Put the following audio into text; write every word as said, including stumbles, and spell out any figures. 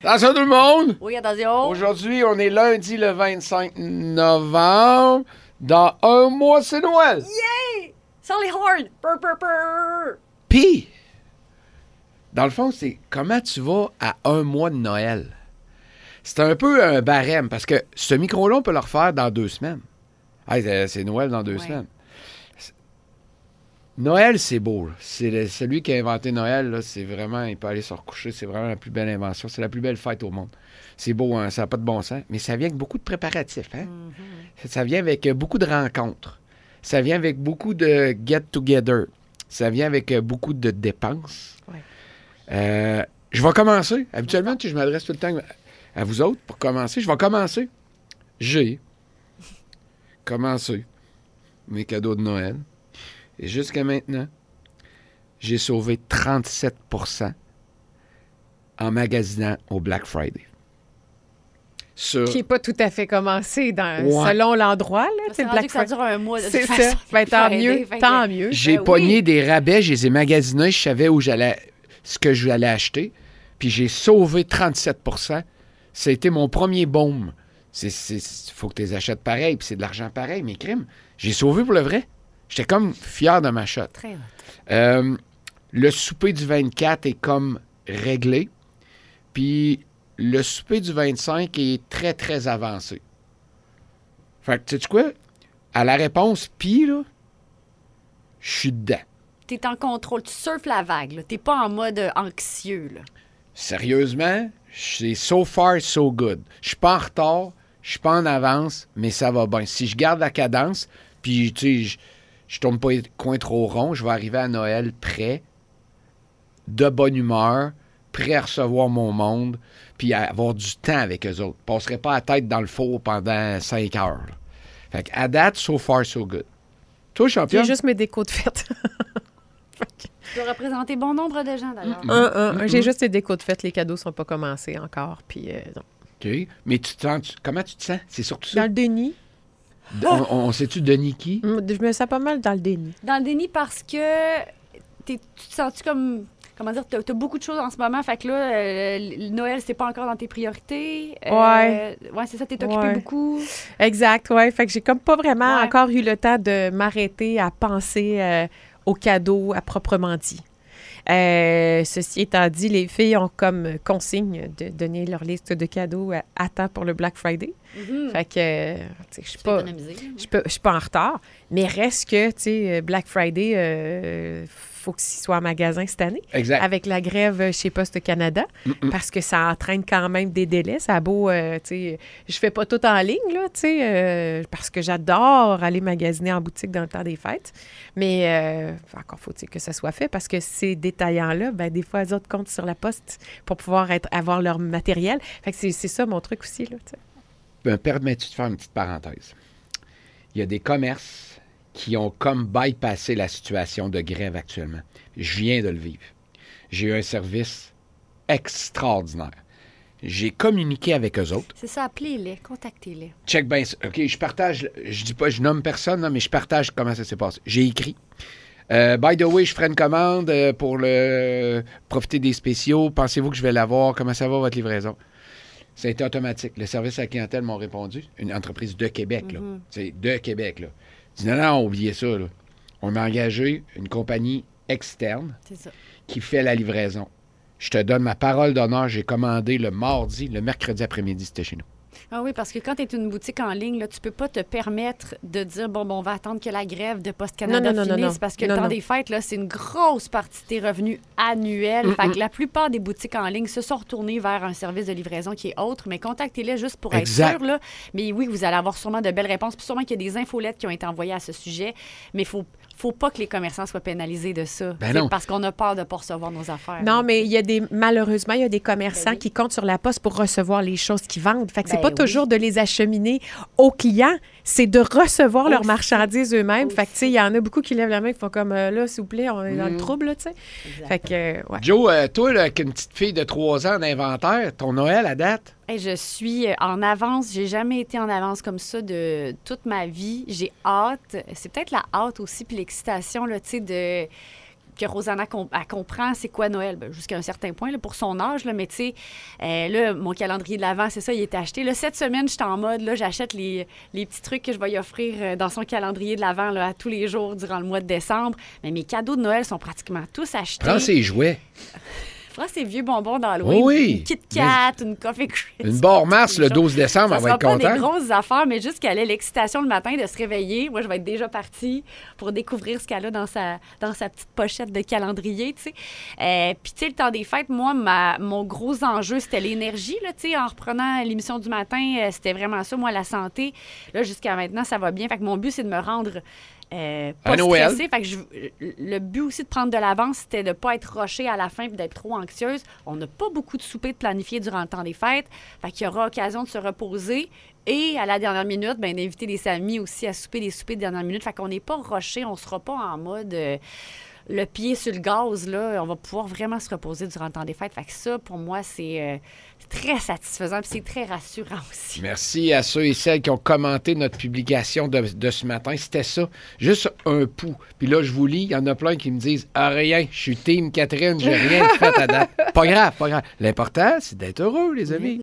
Attention tout le monde! Oui, attention. Aujourd'hui, on est lundi le vingt-cinq novembre. Dans un mois, c'est Noël. Yay! Sans les horns! Purr, purr, purr! Puis, dans le fond, c'est comment tu vas à un mois de Noël. C'est un peu un barème, parce que ce micro-là, on peut le refaire dans deux semaines. Hey, c'est, c'est Noël dans deux Ouais. semaines. Noël, c'est beau. Là. C'est le- celui qui a inventé Noël, là, c'est vraiment, il peut aller se recoucher, c'est vraiment la plus belle invention. C'est la plus belle fête au monde. C'est beau, hein, ça n'a pas de bon sens, mais ça vient avec beaucoup de préparatifs. Hein? Mm-hmm. Ça vient avec euh, beaucoup de rencontres. Ça vient avec beaucoup de get-together. Ça vient avec euh, beaucoup de dépenses. Ouais. Euh, je vais commencer. Habituellement, tu sais, je m'adresse tout le temps à vous autres pour commencer. Je vais commencer. J'ai commencé mes cadeaux de Noël. Et jusqu'à maintenant, j'ai sauvé trente-sept pour cent en magasinant au Black Friday. Sur... Qui n'est pas tout à fait commencé dans, Ouais. selon l'endroit. Là, C'est le rendu Black que ça Friday. dure un mois. De C'est toute ça. façon. Ben, tant Friday, mieux, fait que- tant mieux. J'ai Ben pogné oui. des rabais, je les ai magasinés, je savais où j'allais, ce que j'allais acheter, puis j'ai sauvé trente-sept pour cent. Ça a été mon premier baume. Il faut que tu les achètes pareil, puis c'est de l'argent pareil, mes crimes. J'ai sauvé pour le vrai. J'étais comme fier de ma shot. Très hot. Euh, le souper du vingt-quatre est comme réglé, puis le souper du vingt-cinq est très, très avancé. Fait que, tu sais quoi? À la réponse, pis, là, je suis dedans. T'es en contrôle, tu surfes la vague. Là. T'es pas en mode euh, anxieux. Là. Sérieusement, c'est so far, so good. Je suis pas en retard, je suis pas en avance, mais ça va bien. Si je garde la cadence, puis, tu sais, je, je tourne pas les coins trop ronds, je vais arriver à Noël prêt, de bonne humeur, prêt à recevoir mon monde, puis à avoir du temps avec eux autres. Je passerai pas la tête dans le four pendant cinq heures. Là. Fait que, à date, so far, so good. Toi, champion? J'ai juste mes décos de fête. Tu dois représenter bon nombre de gens, d'ailleurs. un, un, un. J'ai juste les décos de fête. Les cadeaux sont pas commencés encore. Puis, euh, non. OK. Mais tu te sens, tu- comment tu te sens? C'est surtout Dans ça. le déni. On, on, on sait-tu de Niki? Mm, Je me sens pas mal dans le déni. Dans le déni parce que t'es- tu te sens-tu comme... Comment dire? T'as as beaucoup de choses en ce moment. Fait que là, euh, le Noël, c'est pas encore dans tes priorités. Euh, Ouais. Ouais, c'est ça. T'es occupé Ouais. beaucoup. Exact, ouais. Fait que j'ai comme pas vraiment Ouais. encore eu le temps de m'arrêter à penser euh, aux cadeaux à proprement dit. Euh, ceci étant dit, les filles ont comme consigne de donner leur liste de cadeaux à, à temps pour le Black Friday. Mhm. Fait que, euh, tu sais, je suis Tu peux pas... économiser. Je peux- je suis pas en retard, mais reste que, tu sais, Black Friday, euh, faut qu'il soit en magasin cette année, Exact. avec la grève chez Poste Canada, Mm-mm. parce que ça entraîne quand même des délais. Ça a beau, euh, tu sais, je fais pas tout en ligne, là, tu sais, euh, parce que j'adore aller magasiner en boutique dans le temps des fêtes, mais euh, encore faut-il que ça soit fait, parce que ces détaillants-là, ben des fois, eux autres comptent sur la Poste pour pouvoir être, avoir leur matériel. Fait que c'est c'est ça mon truc aussi, là, tu sais. Me permets-tu de faire une petite parenthèse? Il y a des commerces qui ont comme bypassé la situation de grève actuellement. Je viens de le vivre. J'ai eu un service extraordinaire. J'ai communiqué avec eux autres. C'est ça, appelez-les, contactez-les. Check bien ça. OK, je partage, je dis pas, je nomme personne, non, mais je partage comment ça s'est passé. J'ai écrit. Euh, by the way, je ferai une commande euh, pour le profiter des spéciaux. Pensez-vous que je vais l'avoir? Comment ça va, votre livraison? Ça a été automatique. Le service à la clientèle m'ont répondu. Une entreprise de Québec, là. Mhm. C'est de Québec, là. Je dis non, non, oubliez ça, là. On a engagé une compagnie externe C'est ça. qui fait la livraison. Je te donne ma parole d'honneur. J'ai commandé le mardi, le mercredi après-midi, c'était chez nous. Ah oui, parce que quand tu es une boutique en ligne, là, tu peux pas te permettre de dire bon, bon on va attendre que la grève de Poste Canada Non, non, non, finisse non, non. parce que Non, le temps non. des fêtes, là, c'est une grosse partie de tes revenus annuels. Mm, Fait mm. que la plupart des boutiques en ligne se sont retournées vers un service de livraison qui est autre, mais contactez-les juste pour Exact. être sûr. Là. Mais oui, vous allez avoir sûrement de belles réponses. Puis sûrement qu'il y a des infolettes qui ont été envoyées à ce sujet, mais il faut faut pas que les commerçants soient pénalisés de ça. Ben C'est non. Parce qu'on a peur de ne pas recevoir nos affaires. Non, là. mais il y a des malheureusement, il y a des commerçants Ben oui. qui comptent sur la poste pour recevoir les choses qu'ils vendent. Fait que c'est Ben pas oui. toujours de les acheminer aux clients, c'est de recevoir leurs Aussi. marchandises eux-mêmes. Fait que tu sais, il y en a beaucoup qui lèvent la main, qui font comme euh, là, s'il vous plaît, on est dans le Mm. trouble, là, tu sais. Exact. Fait que euh, ouais. Joe, euh, toi, là, avec une petite fille de trois ans d'inventaire, ton Noël à date? Hey, je suis euh, en avance. J'ai jamais été en avance comme ça de toute ma vie. J'ai hâte. C'est peut-être la hâte aussi, puis l'excitation, là, tu sais, de... que Rosanna com- elle comprend c'est quoi Noël, ben, jusqu'à un certain point, là, pour son âge, là, mais tu sais, euh, là, mon calendrier de l'Avent, c'est ça, il était acheté. Là, cette semaine, je suis en mode, là, j'achète les, les petits trucs que je vais y offrir euh, dans son calendrier de l'Avent, là, à tous les jours durant le mois de décembre. Mais mes cadeaux de Noël sont pratiquement tous achetés. Prends ses jouets. Prends ces vieux bonbons d'Halloween. Oui. Une Kit Kat, une Coffee Crisp. Une barre Mars le douze décembre, Ça elle va sera être pas contente. des grosses affaires, mais juste qu'elle ait l'excitation le matin de se réveiller. Moi, je vais être déjà partie pour découvrir ce qu'elle a dans sa, dans sa petite pochette de calendrier, tu sais. Euh, Puis, tu sais, le temps des fêtes, moi, ma, mon gros enjeu, c'était l'énergie, là, tu sais. En reprenant l'émission du matin, euh, c'était vraiment ça, moi, la santé. Là, jusqu'à maintenant, ça va bien. Fait que mon but, c'est de me rendre... Euh, pas À Noël. stressée. Fait que je- le but aussi de prendre de l'avance, c'était de ne pas être rushée à la fin et d'être trop anxieuse. On n'a pas beaucoup de soupers de planifier durant le temps des fêtes. Fait qu'il y aura occasion de se reposer et à la dernière minute, ben, d'inviter des amis aussi à souper des soupers de dernière minute. Fait qu'on n'est pas rushé, on ne sera pas en mode euh, le pied sur le gaz. Là. On va pouvoir vraiment se reposer durant le temps des fêtes. Fait que ça, pour moi, c'est euh, très satisfaisant et c'est très rassurant aussi. Merci à ceux et celles qui ont commenté notre publication de, de ce matin. C'était ça, juste un pouls. Puis là, je vous lis, il y en a plein qui me disent « Ah, rien, je suis team Catherine, j'ai rien fait à date. » Pas grave, pas grave. L'important, c'est d'être heureux, les amis.